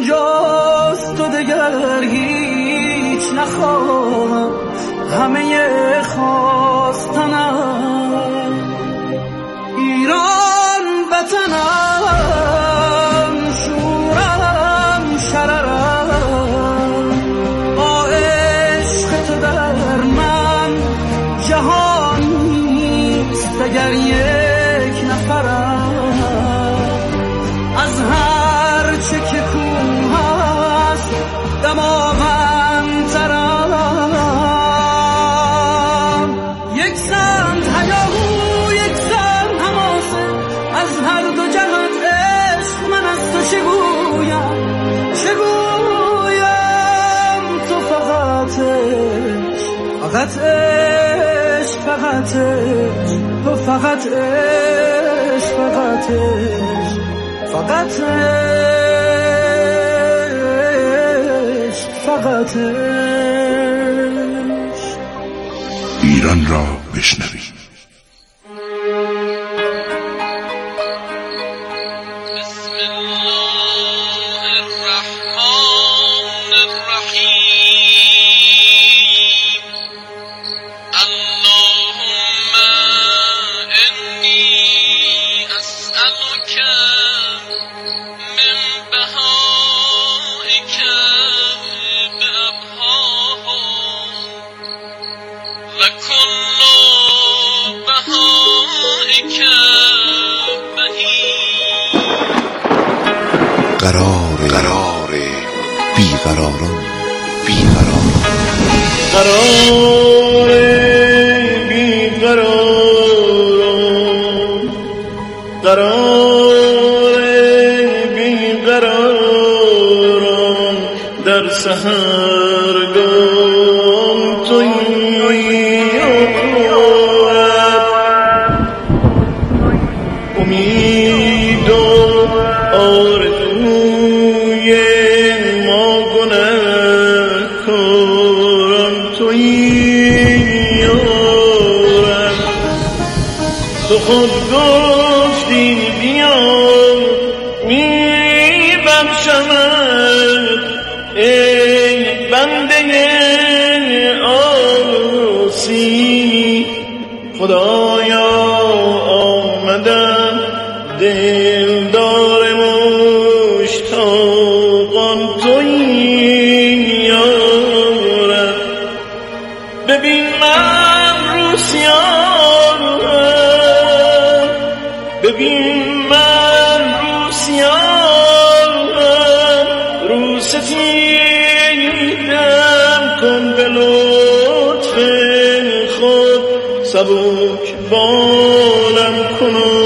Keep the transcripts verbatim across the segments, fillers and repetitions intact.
اینجاست و دگر هیچ نخواهم، همه خواستنم ایران وطنم، شورم شررم، با عشق تو در من جهان نیست دگر یک نفرم، از هر چه که کوه هست دماغم یک سمت هیاهو یک سمت حماسه، از هر دو جهت عشق من از تو چگویم چگویم تو فقط عشق فقط عشق فقط عشق تو فقط عشق فقط عشق فقط عشق فقط عشق. ایران را بشنوید. قرار قرار بیقراران بیقراران قرار بیقراران قرار بیقراران در سحرگاه تویی امید و آرزوی ما گنهکاران تویی یارب، تو خود گفتی بیا میبخشمت ای بنده عاصی، خدایا آمدم دلدار مشتاقان تویی یارب، ببین من روسیارم، ببین من روسیارم، رو ستیدم کن به لطف خود، سبک بالم کن و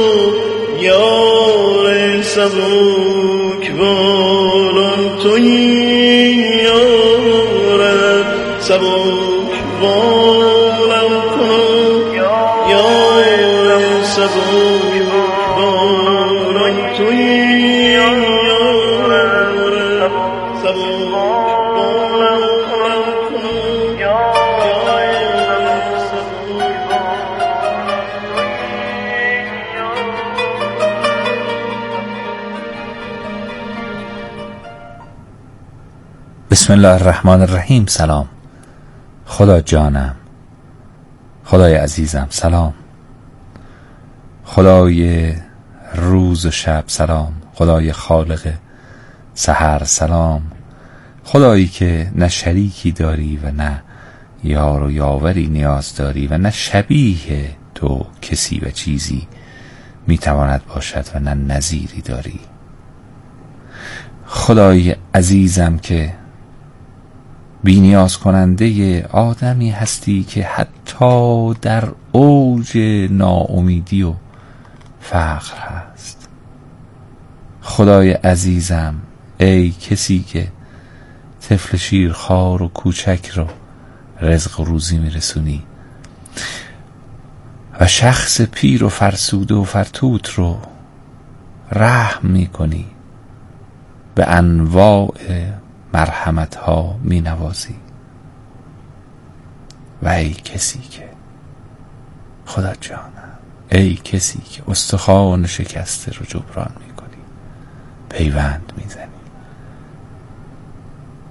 یار سبک بالان تویی یارب، سبک بالم کن و یار سبک بالان تویی یارب، سبک بالم کن و یار سبک. بسم الله الرحمن الرحیم. سلام خدا جانم، خدای عزیزم سلام، خدای روز و شب سلام، خدای خالق سحر سلام، خدایی که نه شریکی داری و نه یار و یاوری نیاز داری و نه شبیه تو کسی و چیزی میتواند باشد و نه نظیری داری. خدای عزیزم که بی نیاز کننده آدمی هستی که حتی در اوج ناامیدی و فقر هست. خدای عزیزم ای کسی که طفل شیرخوار و کوچک رو رزق و روزی میرسونی و شخص پیر و فرسوده و فرتوت رو رحم میکنی، به انواع مرحمت ها می نوازی. و ای کسی که خدا جانم، ای کسی که استخوان شکسته رو جبران می کنی، پیوند می زنی،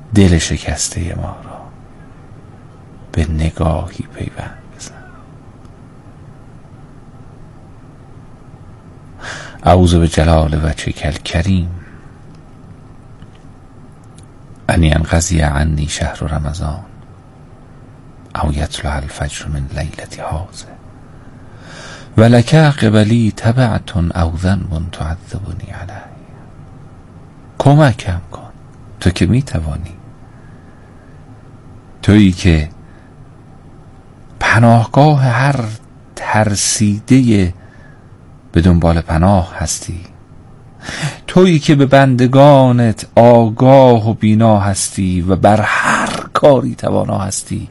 دل شکسته ما را به نگاهی پیوند بزن. اعوذ بجلال وجهک الکریم ان ینقضی عنی شهر رمضان او یطلع الفجر من لیلة هذه ولک قبلی تبعة او ذنب تعذبنی علیه. کمکم کن، تو که میتوانی، تویی که پناهگاه هر ترسیده به دنبال پناه هستی، تویی که به بندگانت آگاه و بینا هستی و بر هر کاری توانا هستی.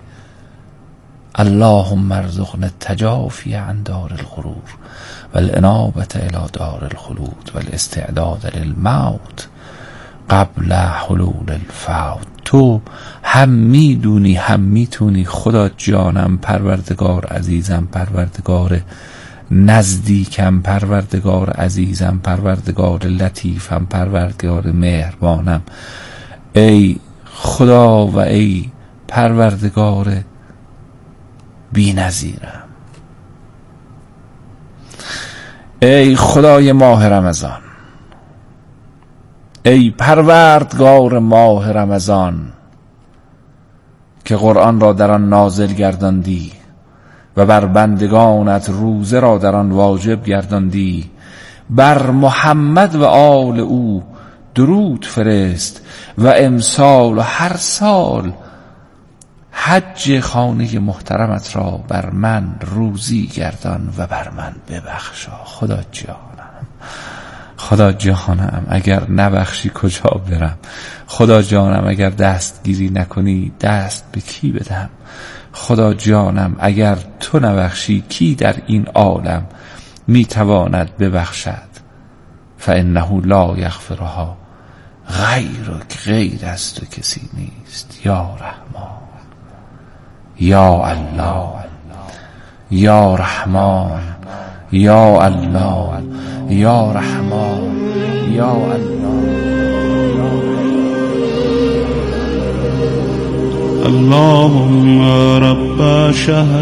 اللهم ارزقنا التجافی عن دار الغرور والانابة الى دار الخلود والاستعداد للموت قبل حلول الفوت. تو هم میدونی هم میتونی خدا جانم، پروردگار عزیزم، پروردگار نزدیکم، پروردگار عزیزم، پروردگار لطیفم، پروردگار مهربانم، ای خدا و ای پروردگار بی‌نظیرم، ای خدای ماه رمضان، ای پروردگار ماه رمضان که قرآن را در آن نازل گرداندی و بر بندگانت روزه را در آن واجب گرداندی. بر محمد و آل او درود فرست و امسال و هر سال حج خانه محترمت را بر من روزی گردان و بر من ببخشا. خدا جانم، خدا جانم، اگر نبخشی کجا برم؟ خدا جانم، اگر دستگیری نکنی دست به کی بدم؟ خدا جانم، اگر تو نبخشی کی در این عالم میتواند ببخشد؟ فانه لا یغفرها غیرک، غیر از تو کسی نیست. یا رحمان، یا الله، یا رحمان، یا الله، یا رحمان، یا الله. اللهم رب شهر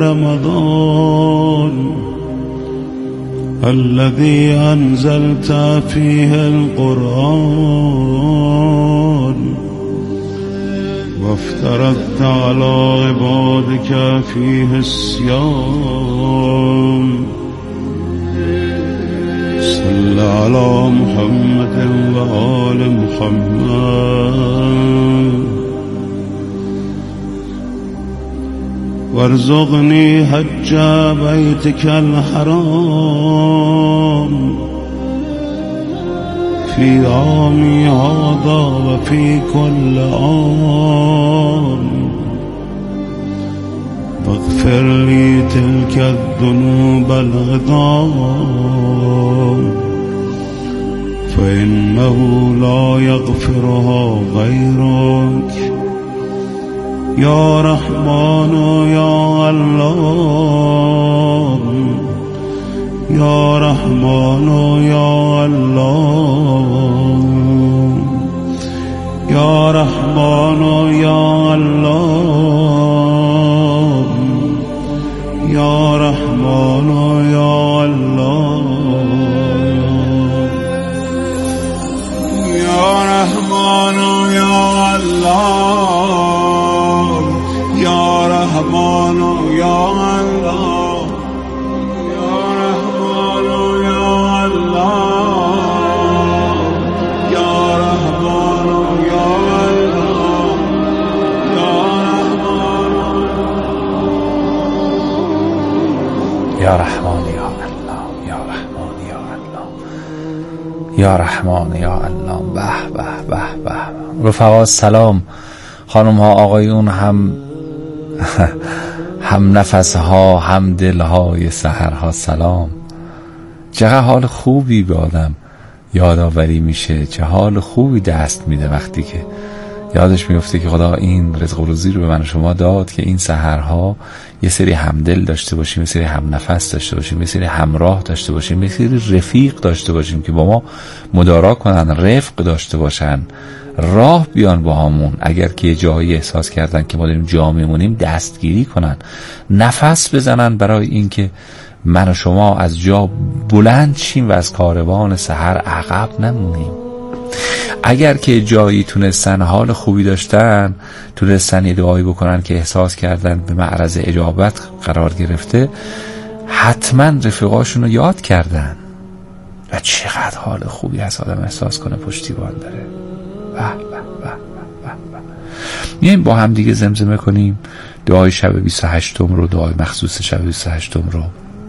رمضان الذي أنزلت فيه القرآن وافترضت على عبادك فيه الصيام صل على محمد وآل محمد وارزقني حج بيتك الحرام في عامي هذا وفي كل عام واغفر لي تلك الذنوب العظام فإنه لا يغفرها غيرك یا رحمان یا الله، یا رحمان یا الله، یا رحمان یا الله، یا رحمان یا الله، یا رحمان یا الله، یا رحمان یا الله، یا رحمان یا الله، یا رحمان یا الله، یا رحمان، یا رحمان یا الله، یا رحمان یا الله، یا رحمان یا الله. به به به به. رفقا سلام، خانم ها آقایون، هم هم نفس ها هم دل های سحرها سلام. چقدر حال خوبی به آدم یادآوری میشه، چه حال خوبی دست میده وقتی که یادش میفته که خدا این رزق و روزی رو به من و شما داد که این سحرها یه سری همدل داشته باشیم، یه سری هم نفس داشته باشیم، یه سری همراه داشته باشیم، یه سری رفیق داشته باشیم که با ما مدارا کنن، رفق داشته باشن، راه بیان با همون، اگر که جایی احساس کردن که ما داریم جا میمونیم دستگیری کنن، نفس بزنن برای اینکه من و شما از جا بلند شیم و از کاروان سحر عقب نمونیم. اگر که جایی تونستن حال خوبی داشتن، تونستن یه دعایی بکنن که احساس کردن به معرض اجابت قرار گرفته، حتما رفیقاشون رو یاد کردن و چقدر حال خوبی از آدم احساس کنه پشتیبان داره. به به به به به. میایم با هم دیگه زمزمه کنیم دعای شب بیست و هشتم رو، دعای مخصوص شب بیست و هشتم رو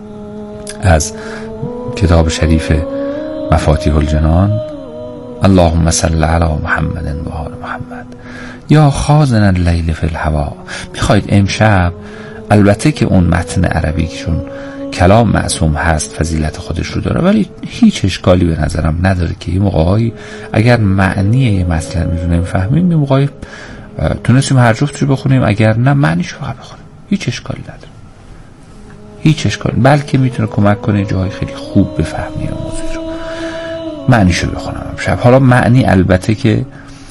از کتاب شریف مفاتیح الجنان. اللهم صل علی محمد و آل محمد یا خازن اللیل فی الهوا. میخواید امشب، البته که اون متن عربی چون کلام معصوم هست فضیلت خودش رو داره، ولی هیچ اشکالی به نظرم نداره که یه موقعی اگر معنی یه مطلب رو نمیفهمیم، یه موقعی تونستیم هر جفتش رو بخونیم، اگر نه معنیش رو بخونیم، هیچ اشکالی نداره، هیچ اشکالی، بلکه میتونه کمک کنه جای خیلی خوب بفهمی موضوع رو. معنیشو بخونم امشب. حالا معنی البته که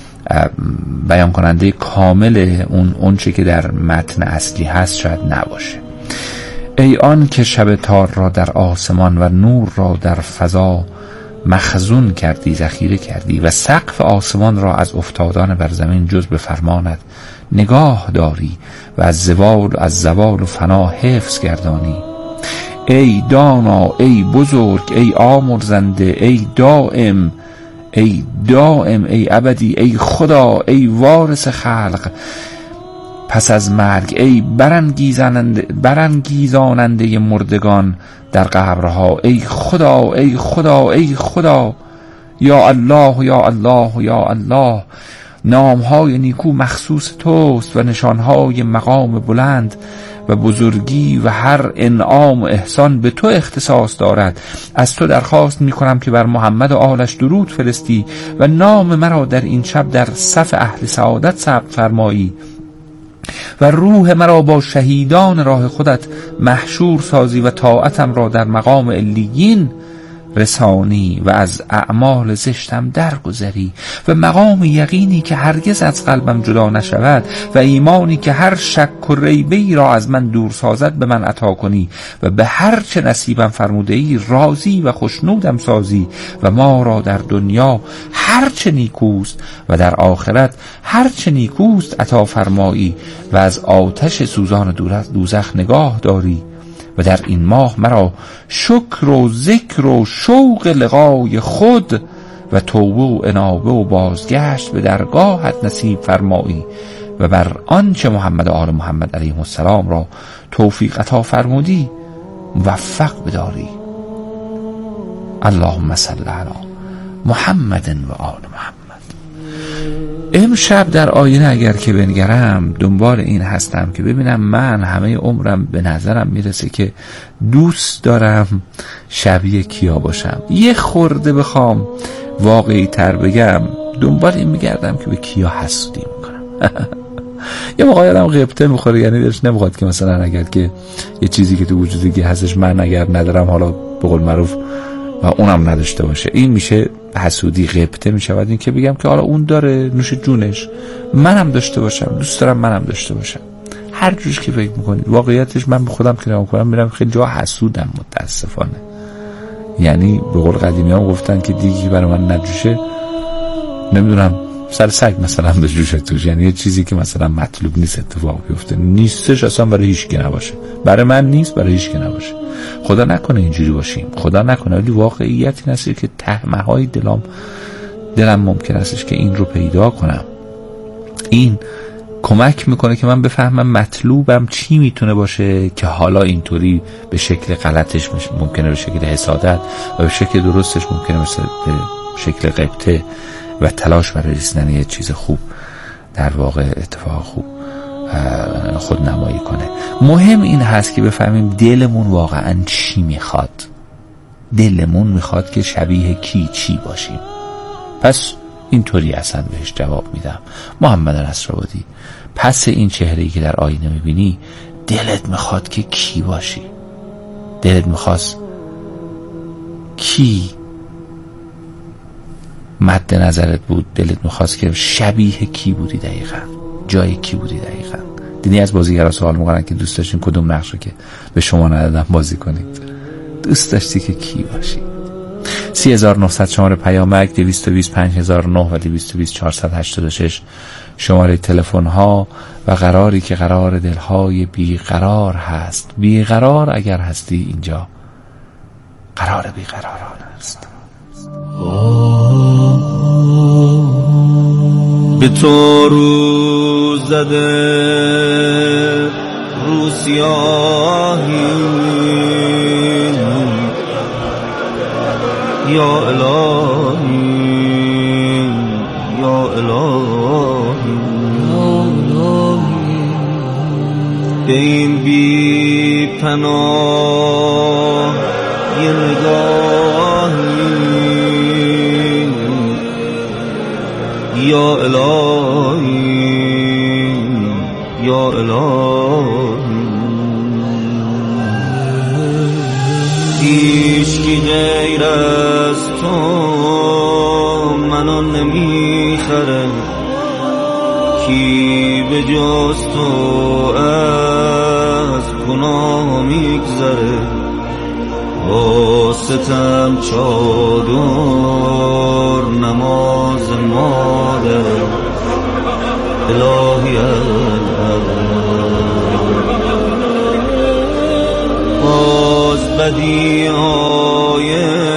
بیان کننده کامل اون اون چه که در متن اصلی هست شاید نباشه. ای آن که شب تار را در آسمان و نور را در فضا مخزون کردی، ذخیره کردی و سقف آسمان را از افتادن بر زمین جز به فرمانت نگاه داری و از زوال از زوال و فنا حفظ گردانی. ای دانا، ای بزرگ، ای آمرزنده، ای دائم، ای دائم، ای ابدی، ای خدا، ای وارث خلق پس از مرگ، ای برانگیزاننده برانگیزاننده مردگان در قبرها، ای خدا، ای خدا، ای خدا. یا الله، یا الله، یا الله. نامهای نیکو مخصوص توست و نشانهای مقام بلند و بزرگی و هر انعام و احسان به تو اختصاص دارد. از تو درخواست می کنم که بر محمد و آلش درود فرستی و نام مرا در این شب در صف اهل سعادت ثبت فرمایی و روح مرا با شهیدان راه خودت محشور سازی و طاعتم را در مقام علیین رسانی و از اعمال زشتم درگذری و مقام یقینی که هرگز از قلبم جدا نشود و ایمانی که هر شک و ریبه‌ای را از من دور سازد به من عطا کنی و به هر چه نصیبم فرموده ای راضی و خوشنودم سازی و ما را در دنیا هر چه نیکوست و در آخرت هر چه نیکوست عطا فرمایی و از آتش سوزان دوزخ نگاه داری و در این ماه مرا شکر و ذکر و شوق لقای خود و توبه و انابه و بازگشت به درگاهت نصیب فرمایی و بر آنچه محمد و آل محمد علیهم السلام را توفیق عطا فرمودی موفق بداری. اللهم صل علی محمد و آل محمد. امشب در آینه اگر که بنگرم دنبال این هستم که ببینم من همه عمرم به نظرم میرسه که دوست دارم شبیه کیا باشم. یه خورده بخوام واقعی تر بگم دنبال این میگردم که به کیا حسودی میکنم. یه موقعی آدم غیبته میخوره، یعنی دلش نمیخواد که مثلا اگر که یه چیزی که تو وجودی هستش من اگر ندارم، حالا به قول معروف و اونم نداشته باشه، این میشه حسودی، غیبته میشود. این که بگم که حالا اون داره نوش جونش، منم داشته باشم، دوست دارم منم داشته باشم. هر جوش که فکر میکنید واقعیتش من به خودم که نگاه کنم میرم خیلی جا حسودم متاسفانه. یعنی به قول قدیمی ها گفتن که دیگی برای من نجوشه نمیدونم سر سگ مثلا به جوشه توش، یعنی یه چیزی که مثلا مطلوب نیست اتفاق بیفته، نیستش اصلا، برای هیچ کی نباشه، برای من نیست، برای هیچ کی نباشه. خدا نکنه اینجوری باشیم، خدا نکنه، ولی واقعیت این است که تهمه های دلم دلم ممکن استش که این رو پیدا کنم. این کمک میکنه که من بفهمم مطلوبم چی میتونه باشه که حالا اینطوری به شکل غلطش ممکنه به شکل حسادت و به شکل درستش ممکنه به شکل غیبته و تلاش برای رسیدن یه چیز خوب در واقع اتفاق خوب خود نمایی کنه. مهم این هست که بفهمیم دلمون واقعا چی میخواد. دلمون میخواد که شبیه کی چی باشیم. پس اینطوری اصلا بهش جواب میدم. محمد نصرآبادی، پس این چهره‌ای که در آینه میبینی دلت میخواد که کی باشی؟ دلت میخواست کی مد نظرت بود، دلت میخواست که شبیه کی بودی دقیقا، جای کی بودی دقیقا. دیدی از بازیگرا سوال میکنن که دوست داشتین کدوم نقش رو که به شما ندادم بازی کنید، دوست داشتی که کی باشی؟ سی هزار و نهصد شماره پیامک، دویست و بیست پنج هزار و نه و دویست و بیست چهارصد و هشتاد و شش شماره تلفن ها. و قراری که قرار دلهای بیقرار هست، بیقرار اگر هستی اینجا قرار بیقراران است. به تو روز زده رو سیاهی، یا الهی یا الهی به این بی پناه یه نگاهی، یا الهی یا الهی هیچکی غیر از تو منو نمیخره، کی به جز تو از گناه میگذره، با ستم چادر نماز مادر الهی باز بدی های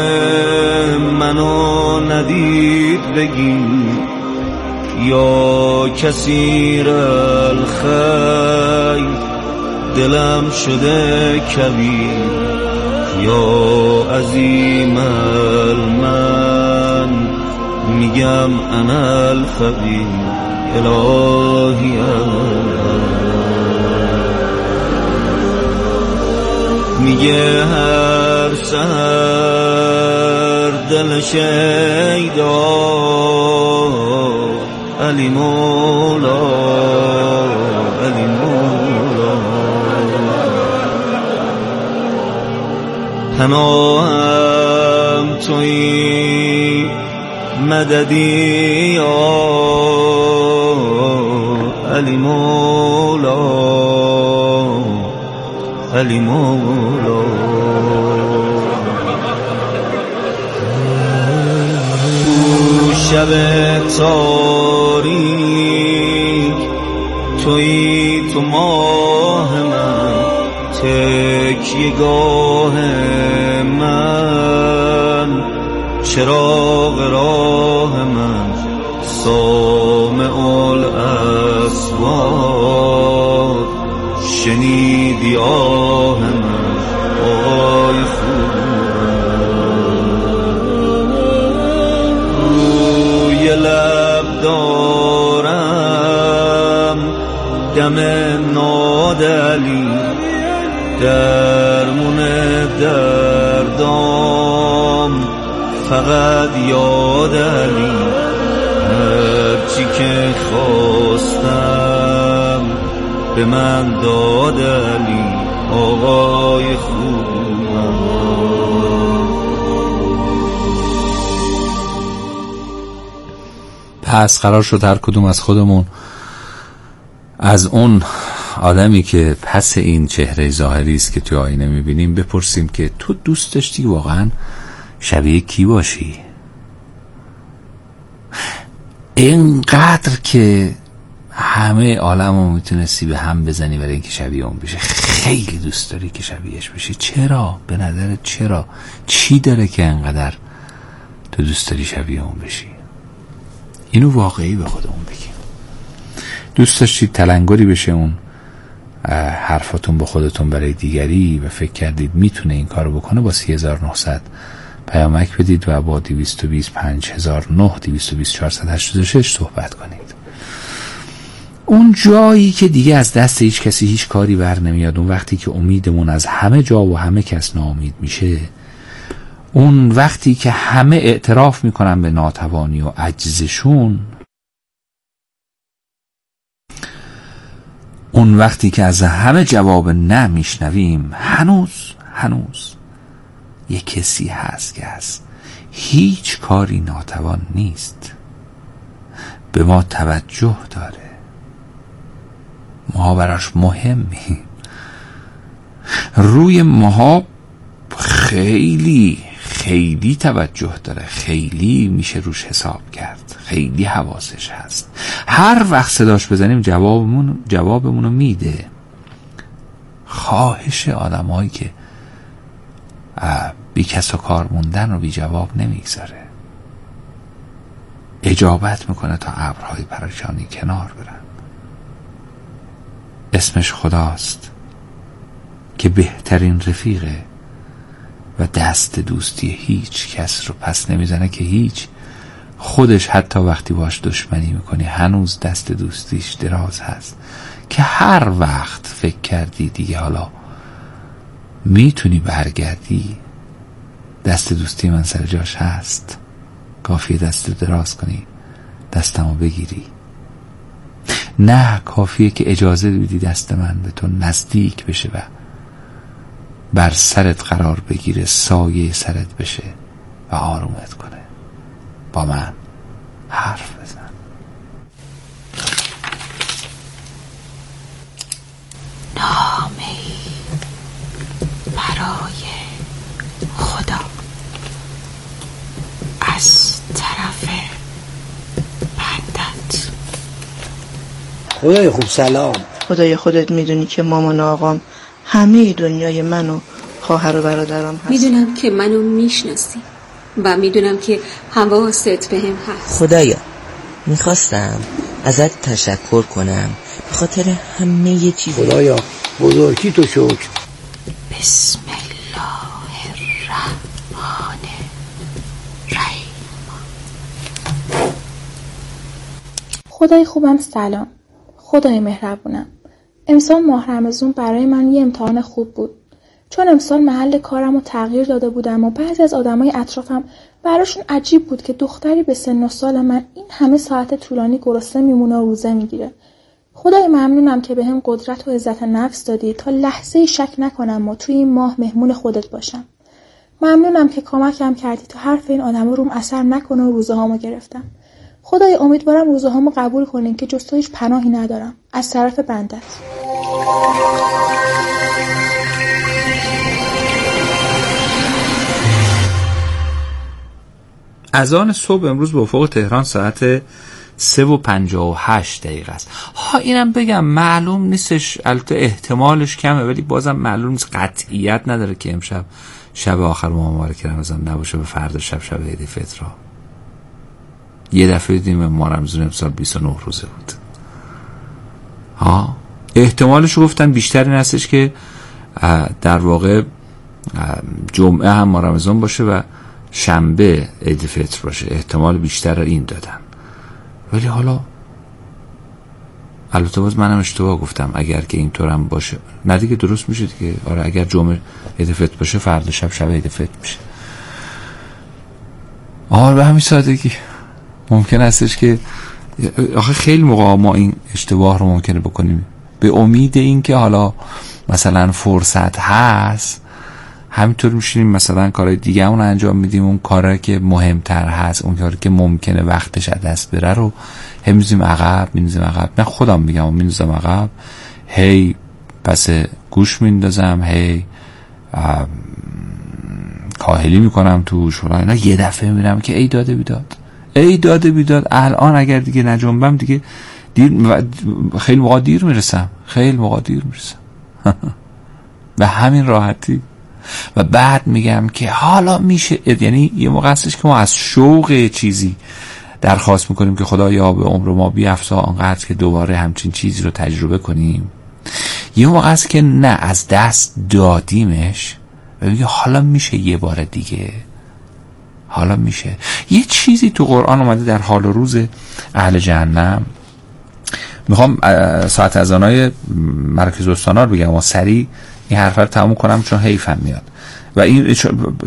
منو ندید بگی، یا کثیر الخیر دلم شده کبیر، یا عظیم المن میگم انا الفقیر الهی میگه هر سحر دل شیدا علی مولا علی مولا پناهم توی مددی یا علی مولا علی مولا شب تاریک توی تو ماه من، تکیه‌گاه من، چراغ راه من، سامع الاصوات شنیدی آه من آی روی لب دارم دم نادلی، درمون دردام فقط یادلی، هرچی که خواستم به من دادلی آقای خوبم. پس قرار شد هر کدوم از خودمون از اون آدمی که پس این چهره ظاهری است که توی آینه میبینیم بپرسیم که تو دوست داشتی واقعا شبیه کی باشی؟ اینقدر که همه عالمو میتونستی به هم بزنی برای اینکه شبیه اون بشه. خیلی دوست داری که شبیهش بشی. چرا؟ به نظرت چرا؟ چی داره که انقدر تو دوست داری شبیه اون بشی؟ اینو واقعی به خودمون بگیم. دوست داشتید تلنگری بشه اون حرفاتون به خودتون برای دیگری و فکر کردید میتونه این کارو بکنه؟ با سی هزار و نهصد پیامک بدید و با دویست و بیست پنج هزار و نه دویست و بیست چهارصد و هشتاد و شش صحبت کنید. اون جایی که دیگه از دست هیچ کسی هیچ کاری بر نمیاد، اون وقتی که امیدمون از همه جا و همه کس ناامید میشه، اون وقتی که همه اعتراف میکنن به ناتوانی و عجزشون، اون وقتی که از همه جواب نه میشنویم، هنوز هنوز یه کسی هست که هست، هیچ کاری ناتوان نیست، به ما توجه داره، ما براش مهمیم. روی ماها خیلی خیلی توجه داره، خیلی میشه روش حساب کرد، خیلی حواسش هست. هر وقت صداش بزنیم جوابمون جوابمونو میده. خواهش آدمایی که بی کس و کار موندن رو بی جواب نمیگذاره، اجابت میکنه تا ابرهای پریشانی کنار برن. اسمش خداست که بهترین رفیقه و دست دوستی هیچ کس رو پس نمیزنه، که هیچ خودش حتی وقتی باش دشمنی میکنی هنوز دست دوستیش دراز هست، که هر وقت فکر کردی دیگه حالا میتونی برگردی، دست دوستی من سر جاش هست، کافیه دست دراز کنی دستمو بگیری. نه، کافیه که اجازه بدی دست من به تو نزدیک بشه و بر سرت قرار بگیره، سایه سرت بشه و آرومت کنه. با من حرف بزن. نامه‌ای برای خدا از طرف بندت. خدای خوب سلام. خدای خودت میدونی که مامان و آقام همه دنیای من و خواهر و برادرام هست. میدونم که منو میشناسی و میدونم که حواست بهم هست. خدایا میخواستم ازت تشکر کنم به خاطر همه چیز. خدایا بزرگی تو شکر. بسم الله الرحمن الرحیم. خدای خوبم سلام. خدای مهربونم. امسال ماه رمضان برای من یه امتحان خوب بود. چون امسال محل کارم رو تغییر داده بودم و بعضی از آدمای اطرافم براشون عجیب بود که دختری به سن و سال من این همه ساعت طولانی گرسنه میمونه و روزه میگیره. خدای ممنونم که بهم قدرت و عزت نفس دادی تا لحظه شک نکنم و توی این ماه مهمون خودت باشم. ممنونم که کمکم کردی تا حرف این آدما روم اثر نکنه و روزه هامو گرفتم. خدای امیدوارم روزه هامو قبول کنین که جز تو هیچ پناهی ندارم. از طرف بندت. اذان صبح امروز به افق تهران ساعت سه و پنجاه و هشت دقیقه است. ها اینم بگم معلوم نیستش، البته احتمالش کمه ولی بازم معلوم نیست، قطعیت نداره که امشب شب آخر ماه مبارک رمضان نباشه و فردا شب شب عید فطر. یه دفعه دیدیم ماه رمضان امسال بیست و نه روزه بود. ها احتمالش گفتن بیشتر این هستش که در واقع جمعه هم ماه رمضان باشه و شنبه عید فطر باشه. احتمال بیشتر این دادن، ولی حالا البته باز منم اشتباه گفتم. اگر که اینطور هم باشه نه دیگه درست میشه دیگه. آره اگر جمعه عید فطر باشه فردا شب شب عید فطر میشه. آره به همین سادگی. ممکن هستش که آخه خیلی موقع ما این اشتباه رو ممکنه بکنیم به امید این که حالا مثلا فرصت هست همینطور میشینیم مثلا کارهای دیگه اون انجام میدیم، اون کاری که مهمتر هست، اون کاری که ممکنه وقتش از دست بره رو هم میزیم عقب میزیم عقب. نه خودم میگم میزیم عقب، هی پس گوش میندازم، هی کاهلی میکنم توش فلان اینا. یه دفعه میبینم که ای داده بیداد ای داده بیداد الان اگر دیگه نجنبم دیگه دیر، خیلی موقع دیر میرسم خیلی موقع دیر میرسم به همین راحتی. و بعد میگم که حالا میشه، یعنی یه موقع هستش که ما از شوق چیزی درخواست میکنیم که خدایا به عمر ما بیفزا آنقدر که دوباره همچین چیزی رو تجربه کنیم. یه موقع هست که نه، از دست دادیمش و میگه حالا میشه یه بار دیگه، حالا میشه. یه چیزی تو قرآن اومده در حال و روز اهل جهنم. میخوام ساعت اذانای مرکز استانا رو بگم و سریع این حرف رو تموم کنم چون حیفم میاد. و این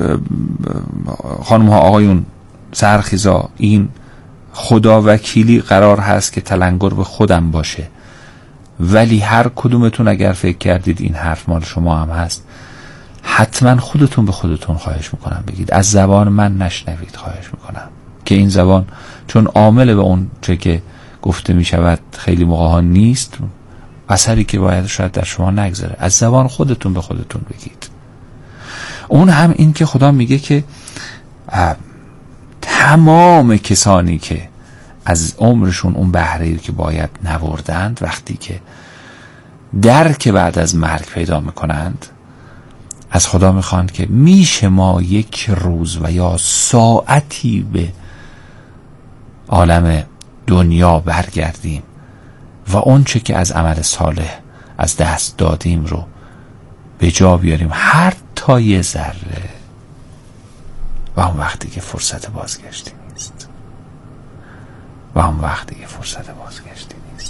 خانم ها آقایون سرخیزا، این خدا وکیلی قرار هست که تلنگر به خودم باشه، ولی هر کدومتون اگر فکر کردید این حرف مال شما هم هست، حتما خودتون به خودتون خواهش میکنم بگید از زبان من نشنوید. خواهش میکنم که این زبان چون عامل به اون چه که گفته میشود خیلی موقع ها نیست، اثری که باید شاید در شما نگذاره. از زبان خودتون به خودتون بگید. اون هم این که خدا میگه که تمام کسانی که از عمرشون اون بهره‌ای که باید نبردند، وقتی که درک بعد از مرگ پیدا میکنند، از خدا میخوان که میشه ما یک روز و یا ساعتی به عالم دنیا برگردیم و اون چه که از عمل صالح از دست دادیم رو به جا بیاریم، هر تا یه ذره. و اون وقتی که فرصت بازگشتی نیست. و اون وقتی که فرصت بازگشتی نیست.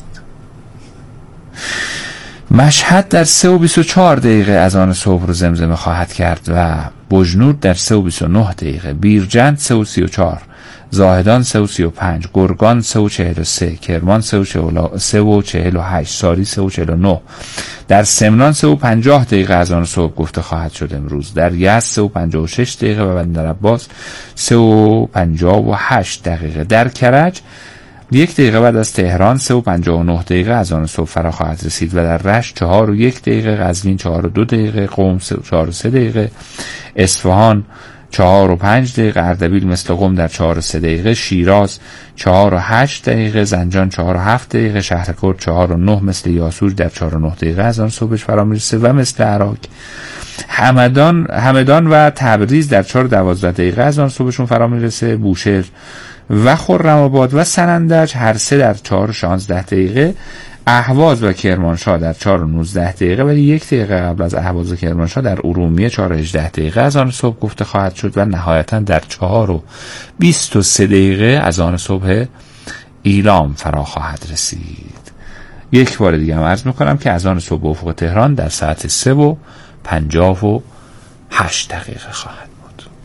مشهد در سه و بیست و چهار دقیقه از آن صبح رو زمزمه خواهد کرد و بجنورد در سه و بیست و نه دقیقه، بیرجند سه و سی و چهار، زاهدان سه و سی و پنج، گرگان سه و چهل و سه، کرمان سه و چهل و هشت، ساری سه و چهل و نه، در سمنان سه و پنجاه دقیقه از آن صبح گفته خواهد شد امروز، در یزد سه و پنجاه و شش دقیقه و بندر عباس سه و پنجاه و هشت دقیقه، در کرج یک دقیقه بعد از تهران سه و پنجاه و نه دقیقه از آن صبح فرا خواهد رسید و در رشت چهار و یک دقیقه، قزوین چهار و دو دقیقه، قم چهار و سه دقیقه، اصفهان چهار و پنج دقیقه، اردبیل مثل قم در چهار و سه دقیقه، شیراز چهار و هشت دقیقه، زنجان چهار و هفت دقیقه، شهرکرد چهار و نه مثل یاسوج در چهار و نه دقیقه از آن صبحش فرا میرسه و مثل عراق همدان همدان و تبریز در چهار و دوازده دقیقه از آن صبحشون فرا میرسه، بوشهر و خرم‌آباد و سنندج هر سه در چهار و شانزده دقیقه، اهواز و کرمانشاه در چهار و نوزده دقیقه، ولی یک دقیقه قبل از اهواز و کرمانشاه در ارومیه چهار و هجده دقیقه از آن صبح گفته خواهد شد و نهایتا در چهار و بیست و سه دقیقه از آن صبح ایلام فرا خواهد رسید. یک بار دیگه هم عرض میکنم که از آن صبح به افق تهران در ساعت سه و پنجاه و هشت دقیقه خواهد بود.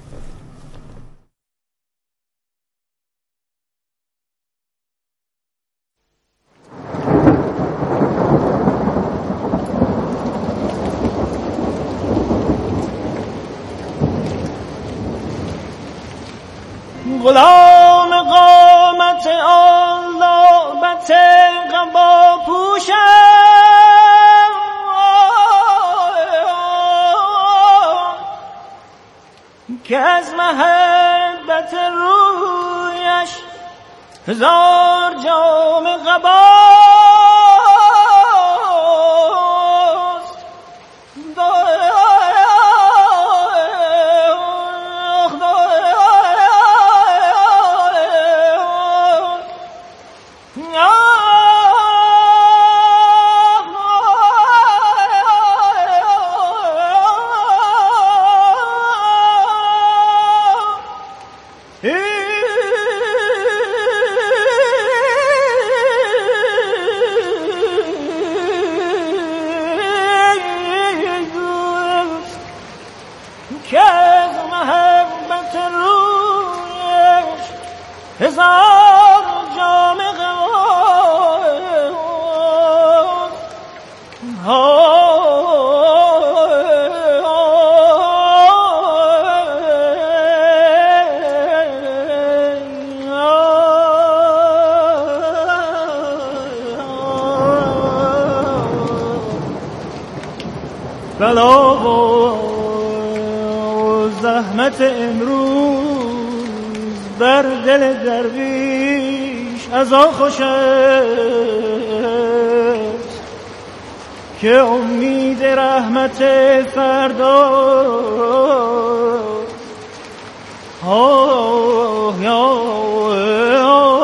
غلام قامت آلابت قبا پوشم که از محبت رویش هزار جام قباست. هزار جام بلا و زحمت امروز بر دل درویش از آن خوش است که امید رحمت فردا آه یا